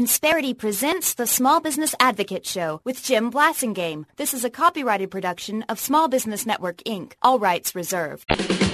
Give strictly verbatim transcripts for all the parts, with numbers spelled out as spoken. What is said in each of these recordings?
Insperity presents the Small Business Advocate Show with Jim Blasingame. This is a copyrighted production of Small Business Network, Incorporated. All rights reserved.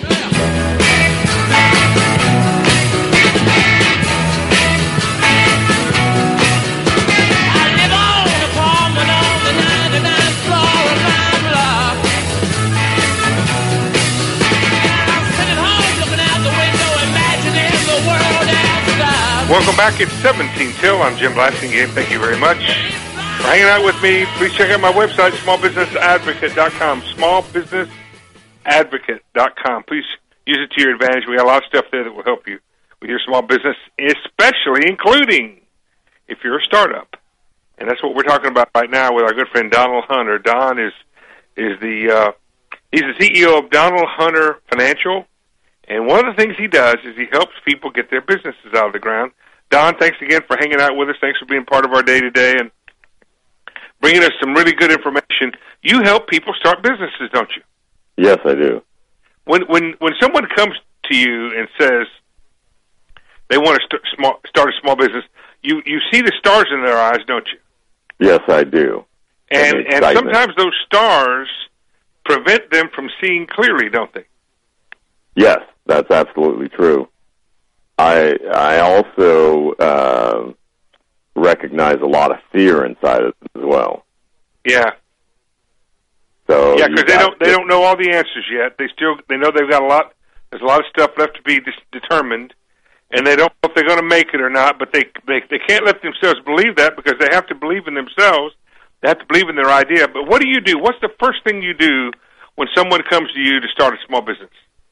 Welcome back. It's seventeen till. I'm Jim Blasingame. Thank you very much for hanging out with me. Please check out my website, small business advocate dot com. small business advocate dot com. Please use it to your advantage. We got a lot of stuff there that will help you with your small business, especially including if you're a startup. And that's what we're talking about right now with our good friend Donald Hunter. Don is is the uh, he's the C E O of Donald Hunter Financial. And one of the things he does is he helps people get their businesses out of the ground. Don, thanks again for hanging out with us. Thanks for being part of our day-to-day and bringing us some really good information. You help people start businesses, don't you? Yes, I do. When when when someone comes to you and says they want to start, small, start a small business, you, you see the stars in their eyes, don't you? Yes, I do. And and, and sometimes those stars prevent them from seeing clearly, don't they? Yes, that's absolutely true. I I also uh, recognize a lot of fear inside of it as well. Yeah. So yeah, because they don't they don't know all the answers yet. They still they know they've got a lot. There's a lot of stuff left to be dis- determined, and they don't know if they're going to make it or not. But they they they can't let themselves believe that because they have to believe in themselves. They have to believe in their idea. But what do you do? What's the first thing you do when someone comes to you to start a small business?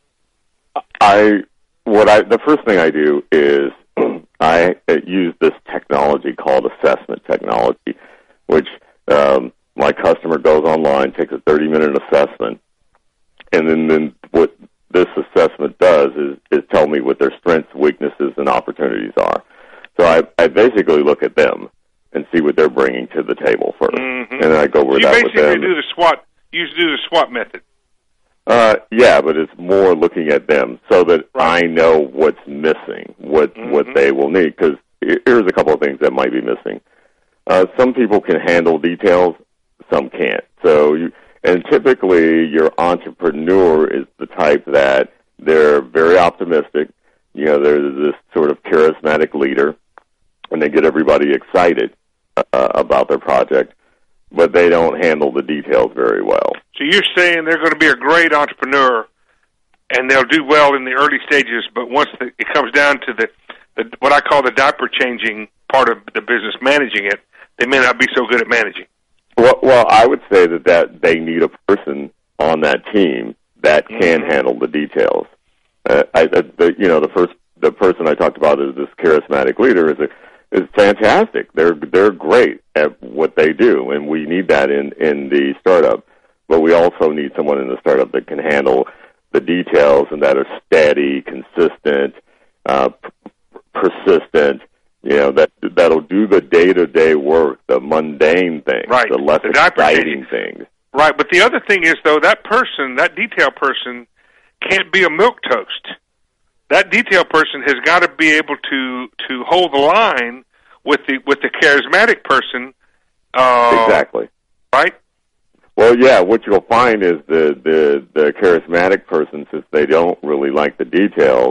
I what I the first thing I do is I use this technology called assessment technology, which um, my customer goes online, takes a thirty minute assessment, and then, then what this assessment does is, is tell me what their strengths, weaknesses, and opportunities are. So I, I basically look at them and see what they're bringing to the table first, mm-hmm. and then I go over so that with them. You basically do the SWOT. You do the SWOT method. Uh, yeah, but it's more looking at them so that right. I know what's missing, what mm-hmm. what they will need. Because here's a couple of things that might be missing. Uh, some people can handle details, some can't. So, you, and typically, your entrepreneur is the type that they're very optimistic. You know, they're this sort of charismatic leader, and they get everybody excited uh, about their project, but they don't handle the details very well. So you're saying they're going to be a great entrepreneur, and they'll do well in the early stages, but once the, it comes down to the, the what I call the diaper changing part of the business, managing it, they may not be so good at managing. Well, well I would say that, that they need a person on that team that can mm-hmm. handle the details. Uh, I, the, you know, the first the person I talked about is this charismatic leader is a is fantastic. They're they're great at what they do, and we need that in, in the startup. But we also need someone in the startup that can handle the details and that are steady, consistent, uh, p- persistent. You know, that that'll do the day to day work, the mundane things, right. the less the exciting things. Right. But the other thing is, though, that person, that detail person, can't be a milquetoast. That detail person has got to be able to, to hold the line with the with the charismatic person. Uh, exactly. Right? Well, yeah, what you'll find is the, the, the charismatic person, since they don't really like the details,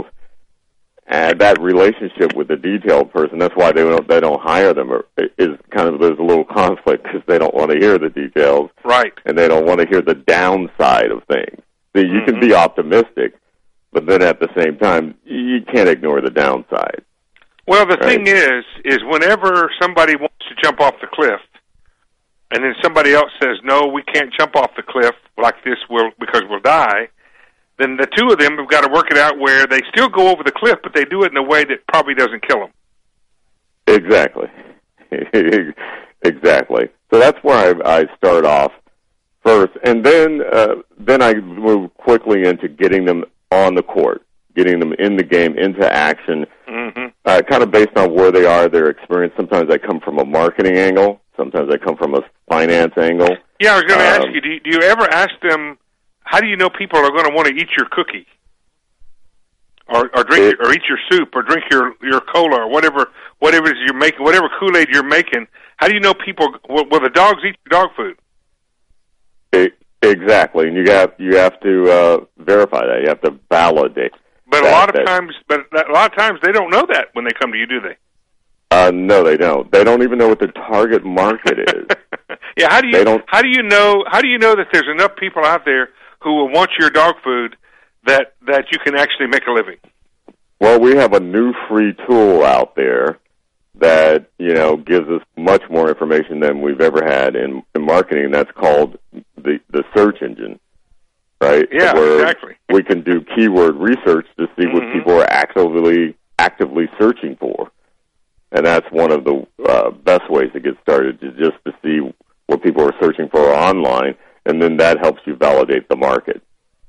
and that relationship with the detailed person, that's why they don't, they don't hire them, or is kind of, there's a little conflict because they don't want to hear the details. Right. And they don't want to hear the downside of things. See, you mm-hmm. can be optimistic, but then at the same time, you can't ignore the downside. Well, the right? thing is, is whenever somebody wants to jump off the cliff, and then somebody else says, no, we can't jump off the cliff like this we'll, because we'll die, then the two of them have got to work it out where they still go over the cliff, but they do it in a way that probably doesn't kill them. Exactly. Exactly. So that's where I, I start off first, and then uh, then I move quickly into getting them on the court, getting them in the game, into action, mm-hmm. uh, kind of based on where they are, their experience. Sometimes I come from a marketing angle. Sometimes I come from a finance angle. Yeah, I was going to um, ask you, do, you, do you ever ask them, how do you know people are going to want to eat your cookie? or, or drink It, or eat your soup or drink your your cola or whatever whatever it is you're making, whatever Kool-Aid you're making. How do you know people? Will, will the dogs eat your dog food? it, exactly, and you have you have to uh, verify that. You have to validate. But that, a lot of that, times, but a lot of times they don't know that when they come to you, do they? Uh, no, they don't. They don't even know what the target market is. Yeah, how do you They don't- how do you know how do you know that there's enough people out there who will want your dog food that that you can actually make a living? Well, we have a new free tool out there that, you know, gives us much more information than we've ever had in, in marketing. That's called the, the search engine, right? Yeah, Where exactly. we can do keyword research to see what Mm-hmm. people are actively actively searching for. And that's one of the uh, best ways to get started, is just to see what people are searching for online, and then that helps you validate the market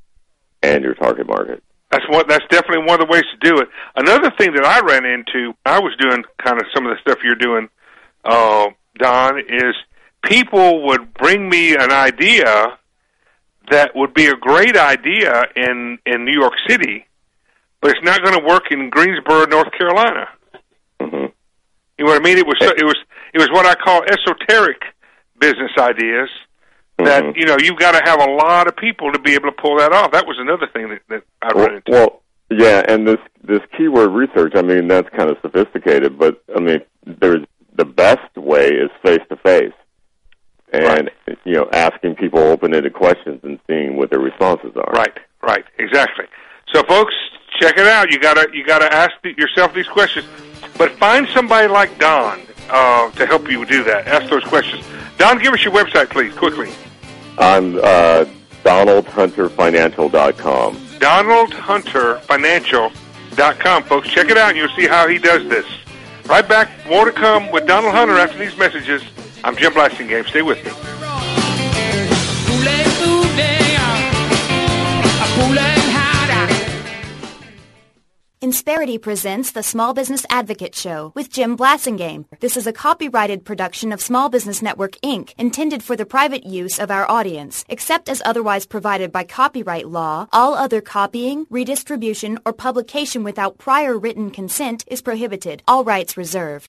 and your target market. That's what. That's definitely one of the ways to do it. Another thing that I ran into, I was doing kind of some of the stuff you're doing, uh, Don, is people would bring me an idea that would be a great idea in in New York City, but it's not going to work in Greensboro, North Carolina. Mm-hmm. You know what I mean? It was it was it was what I call esoteric business ideas. That, Mm-hmm. you know, you've got to have a lot of people to be able to pull that off. That was another thing that, that I Well, run into. well, yeah, and this this keyword research, I mean, that's kind of sophisticated, but I mean, there's the best way is face to face, and Right. you know, asking people open-ended questions and seeing what their responses are. Right, right, exactly. So, folks, check it out. You gotta you gotta ask the, yourself these questions, but find somebody like Don uh, to help you do that. Ask those questions. Don, give us your website, please, quickly. I'm uh, Donald Hunter Financial dot com. Donald Hunter Financial dot com, folks. Check it out, and you'll see how he does this. Right back, more to come with Donald Hunter after these messages. I'm Jim Blasingame. Stay with me. Insperity presents the Small Business Advocate Show with Jim Blasingame. This is a copyrighted production of Small Business Network, Incorporated, intended for the private use of our audience. Except as otherwise provided by copyright law, all other copying, redistribution, or publication without prior written consent is prohibited. All rights reserved.